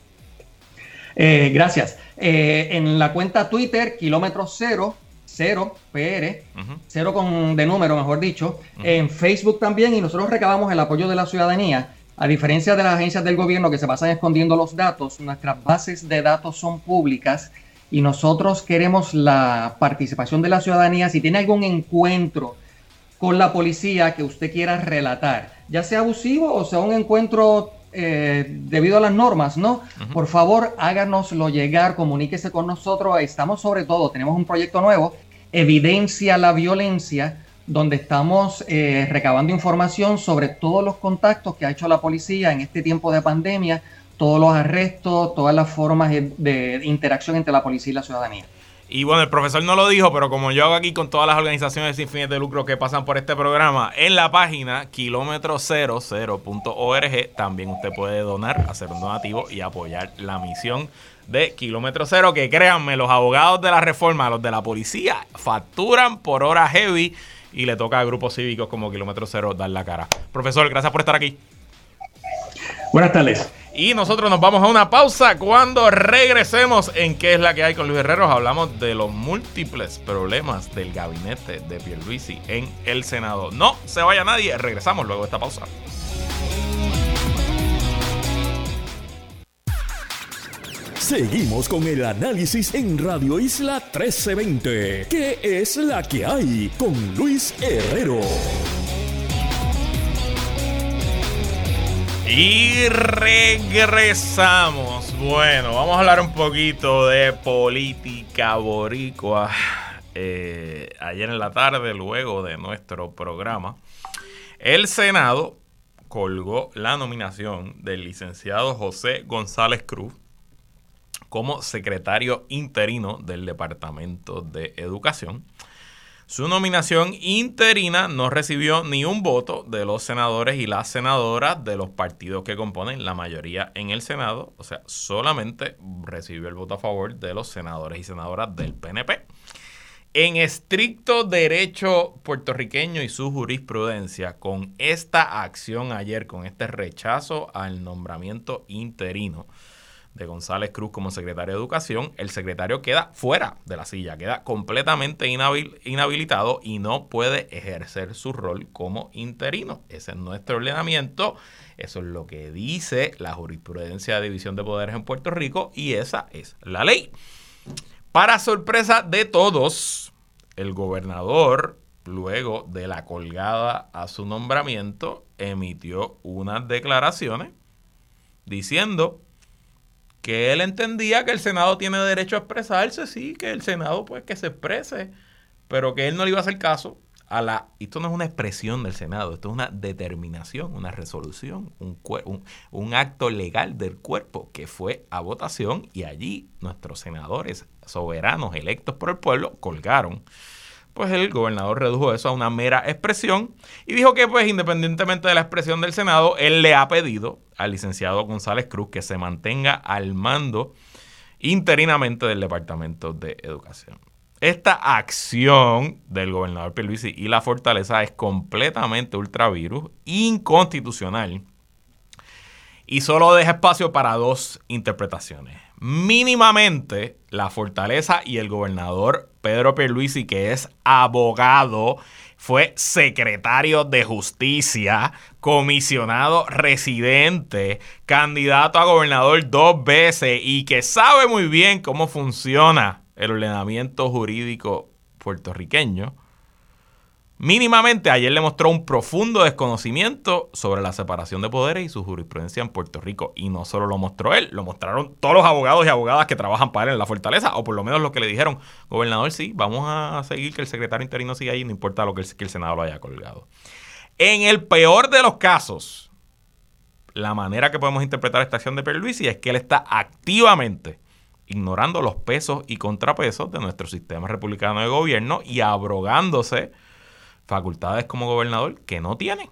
Gracias. En la cuenta Twitter, Kilómetro Cero, PR, cero de número, mejor dicho. En Facebook también, y nosotros recabamos el apoyo de la ciudadanía. A diferencia de las agencias del gobierno que se pasan escondiendo los datos, nuestras bases de datos son públicas. Y nosotros queremos la participación de la ciudadanía. Si tiene algún encuentro con la policía que usted quiera relatar, ya sea abusivo o sea un encuentro debido a las normas, ¿no? Por favor, háganoslo llegar, comuníquese con nosotros. Estamos sobre todo, tenemos un proyecto nuevo, Evidencia la Violencia, donde estamos recabando información sobre todos los contactos que ha hecho la policía en este tiempo de pandemia, todos los arrestos, todas las formas de interacción entre la policía y la ciudadanía. Y bueno, el profesor no lo dijo, pero como yo hago aquí con todas las organizaciones sin fines de lucro que pasan por este programa, en la página kilómetro00.org también usted puede donar, hacer un donativo y apoyar la misión de Kilómetro Cero, que créanme, los abogados de la reforma, los de la policía, facturan por hora heavy y le toca a grupos cívicos como Kilómetro Cero dar la cara. Profesor, gracias por estar aquí. Buenas tardes. Y nosotros nos vamos a una pausa. Cuando regresemos en ¿Qué es la que hay con Luis Herrero? Hablamos de los múltiples problemas del gabinete de Pierluisi en el Senado. No se vaya nadie, regresamos luego de esta pausa. Seguimos con el análisis en Radio Isla 1320. ¿Qué es la que hay con Luis Herrero? Y regresamos. Bueno, vamos a hablar un poquito de política boricua. Ayer en la tarde, luego de nuestro programa, el Senado colgó la nominación del licenciado José González Cruz como secretario interino del Departamento de Educación. Su nominación interina no recibió ni un voto de los senadores y las senadoras de los partidos que componen la mayoría en el Senado. O sea, solamente recibió el voto a favor de los senadores y senadoras del PNP. En estricto derecho puertorriqueño y su jurisprudencia, con esta acción ayer, con este rechazo al nombramiento interino de González Cruz como secretario de Educación, el secretario queda fuera de la silla, queda completamente inhabilitado y no puede ejercer su rol como interino. Ese es nuestro ordenamiento, eso es lo que dice la jurisprudencia de división de poderes en Puerto Rico y esa es la ley. Para sorpresa de todos, el gobernador, luego de la colgada a su nombramiento, emitió unas declaraciones diciendo que él entendía que el Senado tiene derecho a expresarse, sí, que el Senado pues que se exprese, pero que él no le iba a hacer caso a esto no es una expresión del Senado, esto es una determinación, una resolución, un acto legal del cuerpo que fue a votación y allí nuestros senadores soberanos electos por el pueblo colgaron. Pues el gobernador redujo eso a una mera expresión y dijo que pues independientemente de la expresión del Senado, él le ha pedido al licenciado González Cruz que se mantenga al mando interinamente del Departamento de Educación. Esta acción del gobernador Pierluisi y la Fortaleza es completamente ultravirus, inconstitucional y solo deja espacio para dos interpretaciones. Mínimamente, la Fortaleza y el gobernador Pedro Pierluisi, que es abogado, fue secretario de Justicia, comisionado residente, candidato a gobernador 2 veces y que sabe muy bien cómo funciona el ordenamiento jurídico puertorriqueño. Mínimamente ayer le mostró un profundo desconocimiento sobre la separación de poderes y su jurisprudencia en Puerto Rico. Y no solo lo mostró él, lo mostraron todos los abogados y abogadas que trabajan para él en la Fortaleza, o por lo menos los que le dijeron, gobernador, sí, vamos a seguir que el secretario interino siga ahí, no importa que el Senado lo haya colgado. En el peor de los casos, la manera que podemos interpretar esta acción de Pierluisi es que él está activamente ignorando los pesos y contrapesos de nuestro sistema republicano de gobierno y abrogándose facultades como gobernador que no tiene.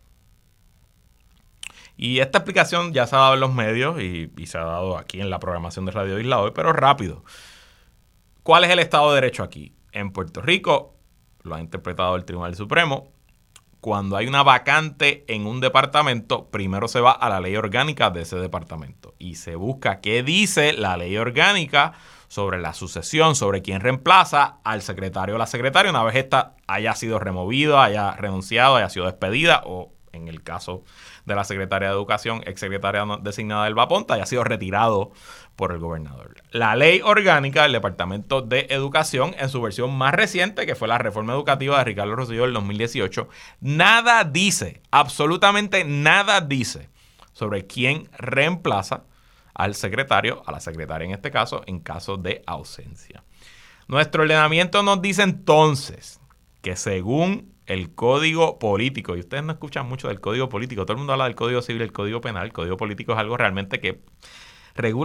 Y esta explicación ya se ha dado en los medios y se ha dado aquí en la programación de Radio Isla Hoy, pero rápido. ¿Cuál es el Estado de Derecho aquí? En Puerto Rico, lo ha interpretado el Tribunal Supremo, cuando hay una vacante en un departamento, primero se va a la ley orgánica de ese departamento y se busca qué dice la ley orgánica sobre la sucesión, sobre quién reemplaza al secretario o la secretaria una vez esta haya sido removida, haya renunciado, haya sido despedida o, en el caso de la secretaria de Educación, exsecretaria designada del Vaponta, haya sido retirado por el gobernador. La ley orgánica del Departamento de Educación, en su versión más reciente, que fue la reforma educativa de Ricardo Rosselló del 2018, nada dice, absolutamente nada dice sobre quién reemplaza al secretario, a la secretaria en este caso, en caso de ausencia. Nuestro ordenamiento nos dice entonces que según el Código Político, y ustedes no escuchan mucho del Código Político, todo el mundo habla del Código Civil, el Código Penal, el Código Político es algo realmente que regula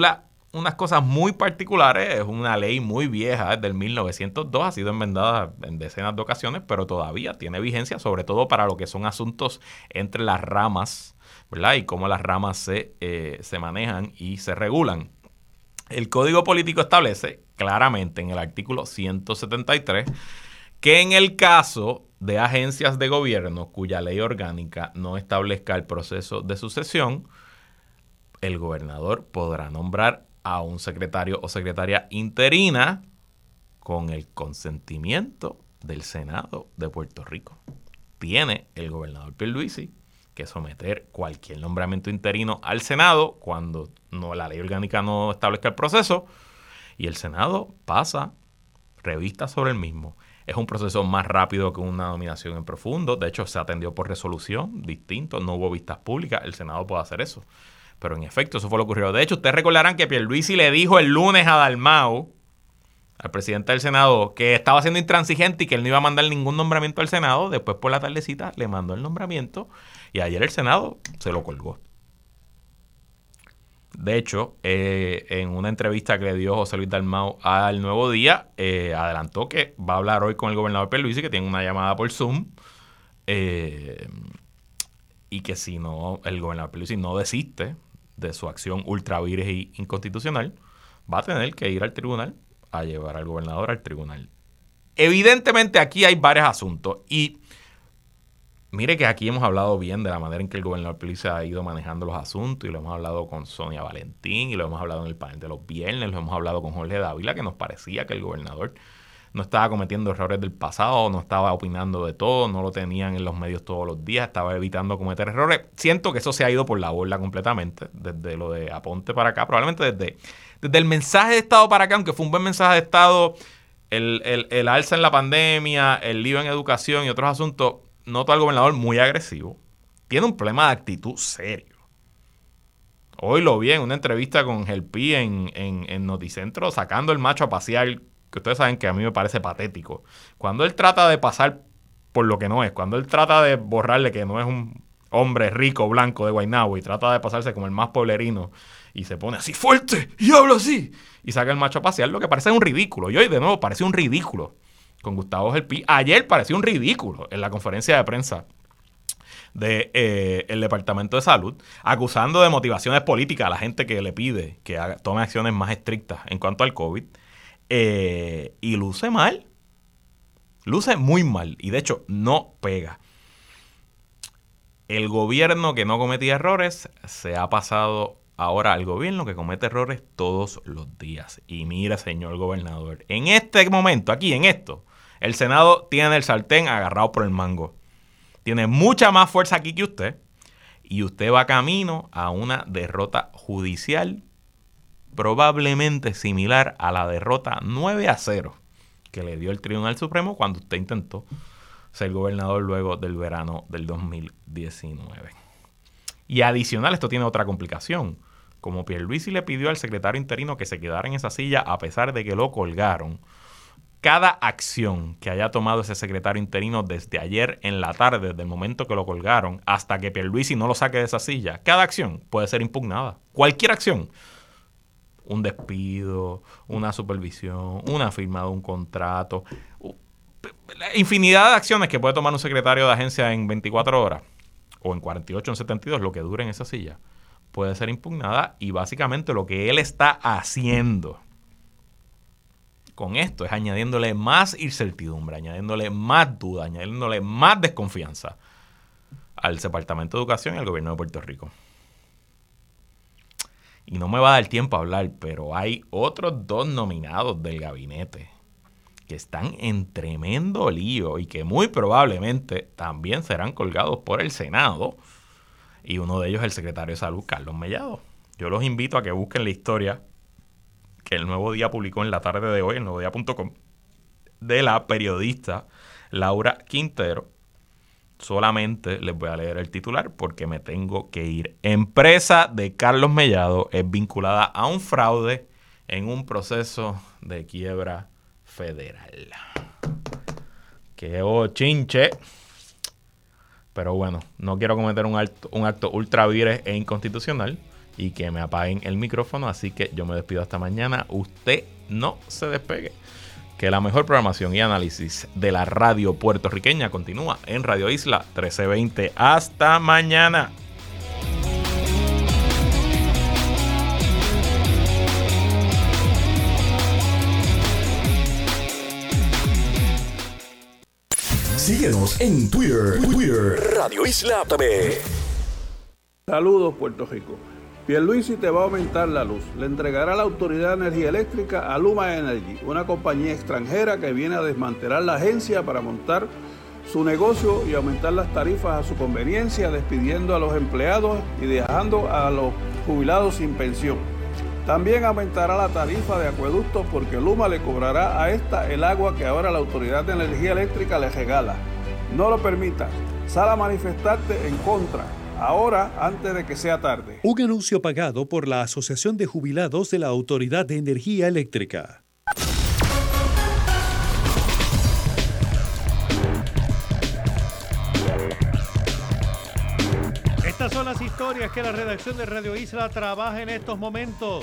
unas cosas muy particulares, es una ley muy vieja, es del 1902, ha sido enmendada en decenas de ocasiones, pero todavía tiene vigencia, sobre todo para lo que son asuntos entre las ramas, ¿verdad? Y cómo las ramas se manejan y se regulan. El Código Político establece claramente en el artículo 173 que en el caso de agencias de gobierno cuya ley orgánica no establezca el proceso de sucesión, el gobernador podrá nombrar a un secretario o secretaria interina con el consentimiento del Senado de Puerto Rico. Tiene el gobernador Pierluisi que someter cualquier nombramiento interino al Senado cuando la ley orgánica no establezca el proceso, y el Senado pasa revista sobre el mismo. Es un proceso más rápido que una nominación en profundo. De hecho, se atendió por resolución, distinto, no hubo vistas públicas. El Senado puede hacer eso. Pero en efecto, eso fue lo que ocurrió. De hecho, ustedes recordarán que Pierluisi le dijo el lunes a Dalmau, al presidente del Senado, que estaba siendo intransigente y que él no iba a mandar ningún nombramiento al Senado. Después, por la tardecita, le mandó el nombramiento y ayer el Senado se lo colgó. De hecho, en una entrevista que le dio José Luis Dalmau al Nuevo Día, adelantó que va a hablar hoy con el gobernador Pierluisi, que tiene una llamada por Zoom, y que si no, el gobernador Pierluisi no desiste de su acción ultra vires e inconstitucional, va a tener que ir al tribunal a llevar al gobernador al tribunal. Evidentemente aquí hay varios asuntos y mire que aquí hemos hablado bien de la manera en que el gobernador Pierluisi ha ido manejando los asuntos y lo hemos hablado con Sonia Valentín y lo hemos hablado en el panel de los viernes, lo hemos hablado con Jorge Dávila, que nos parecía que el gobernador no estaba cometiendo errores del pasado, no estaba opinando de todo, no lo tenían en los medios todos los días, estaba evitando cometer errores. Siento que eso se ha ido por la borda completamente, desde lo de Aponte para acá, probablemente desde el mensaje de Estado para acá, aunque fue un buen mensaje de Estado, el alza en la pandemia, el lío en educación y otros asuntos. Noto al gobernador muy agresivo. Tiene un problema de actitud serio. Hoy lo vi en una entrevista con Gelpi en Noticentro, sacando el macho a pasear, que ustedes saben que a mí me parece patético. Cuando él trata de pasar por lo que no es, cuando él trata de borrarle que no es un hombre rico, blanco de Guaynabo y trata de pasarse como el más pueblerino y se pone así fuerte y habla así y saca el macho a pasear, lo que parece un ridículo. Y hoy de nuevo parece un ridículo con Gustavo Gelpi. Ayer pareció un ridículo en la conferencia de prensa del Departamento de Salud, acusando de motivaciones políticas a la gente que le pide que tome acciones más estrictas en cuanto al COVID. Y luce mal. Luce muy mal. Y de hecho no pega. El gobierno que no cometía errores se ha pasado ahora al gobierno que comete errores todos los días. Y mira, señor gobernador, en este momento, aquí en esto, el Senado tiene el sartén agarrado por el mango. Tiene mucha más fuerza aquí que usted. Y usted va camino a una derrota judicial probablemente similar a la derrota 9-0 que le dio el Tribunal Supremo cuando usted intentó ser gobernador luego del verano del 2019. Y adicional, esto tiene otra complicación. Como Pierluisi le pidió al secretario interino que se quedara en esa silla a pesar de que lo colgaron, cada acción que haya tomado ese secretario interino desde ayer en la tarde, desde el momento que lo colgaron, hasta que Pierluisi no lo saque de esa silla, cada acción puede ser impugnada. Cualquier acción. Un despido, una supervisión, una firma de un contrato. Infinidad de acciones que puede tomar un secretario de agencia en 24 horas o en 48 o en 72, lo que dure en esa silla, puede ser impugnada. Y básicamente lo que él está haciendo con esto es añadiéndole más incertidumbre, añadiéndole más duda, añadiéndole más desconfianza al Departamento de Educación y al gobierno de Puerto Rico. Y no me va a dar tiempo a hablar, pero hay otros 2 nominados del gabinete que están en tremendo lío y que muy probablemente también serán colgados por el Senado. Y uno de ellos es el secretario de Salud, Carlos Mellado. Yo los invito a que busquen la historia que el Nuevo Día publicó en la tarde de hoy, en nuevodía.com, de la periodista Laura Quintero. Solamente les voy a leer el titular porque me tengo que ir. Empresa de Carlos Mellado es vinculada a un fraude en un proceso de quiebra federal. ¡Qué chinche! Pero bueno, no quiero cometer un acto ultra vires e inconstitucional y que me apaguen el micrófono. Así que yo me despido hasta mañana. Usted no se despegue, que la mejor programación y análisis de la radio puertorriqueña continúa en Radio Isla 1320. Hasta mañana. Síguenos en Twitter, Radio Isla TV. Saludos, Puerto Rico. Pierluisi te va a aumentar la luz. Le entregará la Autoridad de Energía Eléctrica a Luma Energy, una compañía extranjera que viene a desmantelar la agencia para montar su negocio y aumentar las tarifas a su conveniencia, despidiendo a los empleados y dejando a los jubilados sin pensión. También aumentará la tarifa de acueductos porque Luma le cobrará a esta el agua que ahora la Autoridad de Energía Eléctrica le regala. No lo permitas. Sal a manifestarte en contra. Ahora, antes de que sea tarde. Un anuncio pagado por la Asociación de Jubilados de la Autoridad de Energía Eléctrica. Estas son las historias que la redacción de Radio Isla trabaja en estos momentos.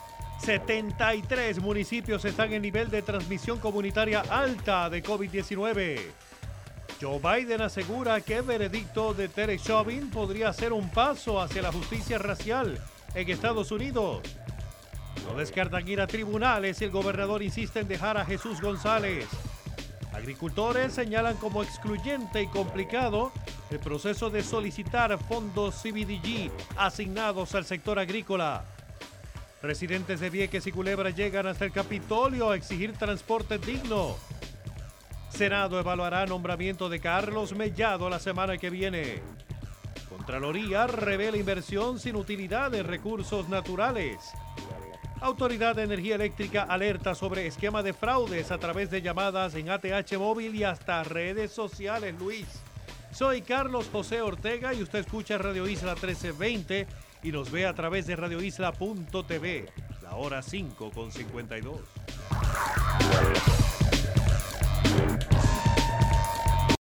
73 municipios están en nivel de transmisión comunitaria alta de COVID-19. Joe Biden asegura que el veredicto de Derek Chauvin podría ser un paso hacia la justicia racial en Estados Unidos. No descartan ir a tribunales si el gobernador insiste en dejar a Jesús González. Agricultores señalan como excluyente y complicado el proceso de solicitar fondos CBDG asignados al sector agrícola. Residentes de Vieques y Culebra llegan hasta el Capitolio a exigir transporte digno. Senado evaluará nombramiento de Carlos Mellado la semana que viene. Contraloría revela inversión sin utilidad de recursos naturales. Autoridad de Energía Eléctrica alerta sobre esquema de fraudes a través de llamadas en ATH móvil y hasta redes sociales, Luis. Soy Carlos José Ortega y usted escucha Radio Isla 1320 y nos ve a través de radioisla.tv. La hora 5:52.